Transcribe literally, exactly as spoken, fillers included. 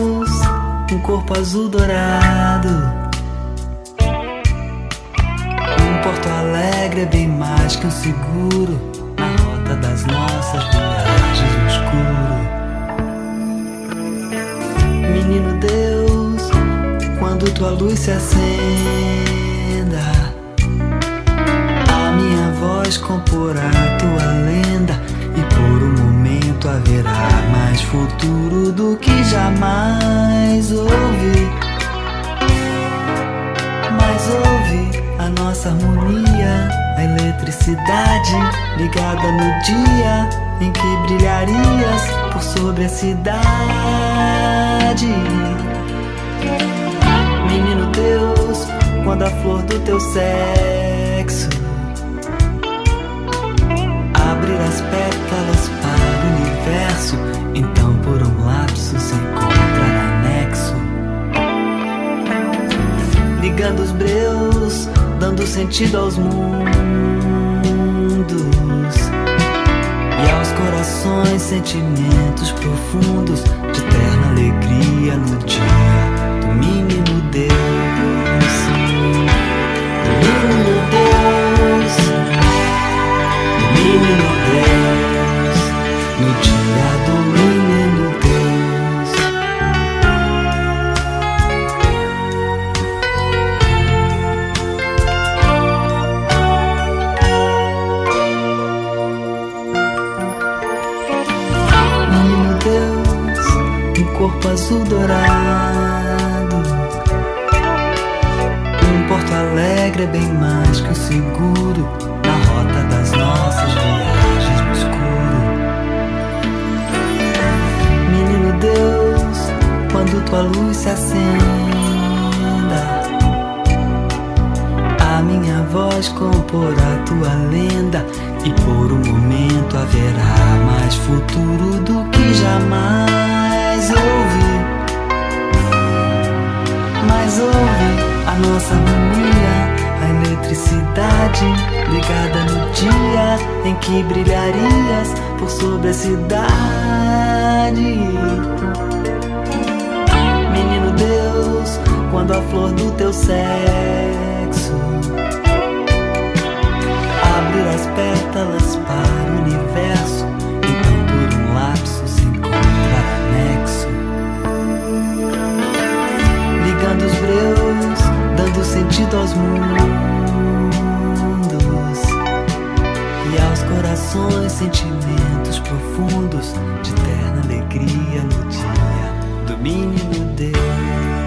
Deus, um corpo azul dourado. Um Porto Alegre é bem mais que um seguro na rota das nossas viagens no escuro. Menino Deus, quando tua luz se acenda, a minha voz comporá tua lenda, e por um momento haverá mais futuro do que jamais ouvi. Mas ouve a nossa harmonia, a eletricidade ligada no dia em que brilharias por sobre a cidade. Menino Deus, quando a flor do teu sexo abrir as pétalas para o universo, então por um lapso se encontrará nexo, ligando os breus, dando sentido aos mundos e aos corações, sentimentos profundos de terna alegria no dia do menino Deus. Do menino Deus, do menino Deus, no dia do menino Deus. Menino Deus, um corpo azul dourado. Um Porto Alegre é bem mais que o seguro na rota das nossas viagens no escuro. Menino Deus, quando tua luz se acenda, a minha voz comporá tua lenda, e por um momento haverá mais futuro do que jamais ouvi. Mas ouve a nossa harmonia, a eletricidade ligada no dia em que brilharias por sobre a cidade. Menino Deus, quando a flor do teu sexo abrir as pétalas para o universo, então por um lapso se encontrará nexo, ligando os breus, dando sentido aos mundos e aos corações, sentimentos profundos de terna alegria no dia do menino Deus.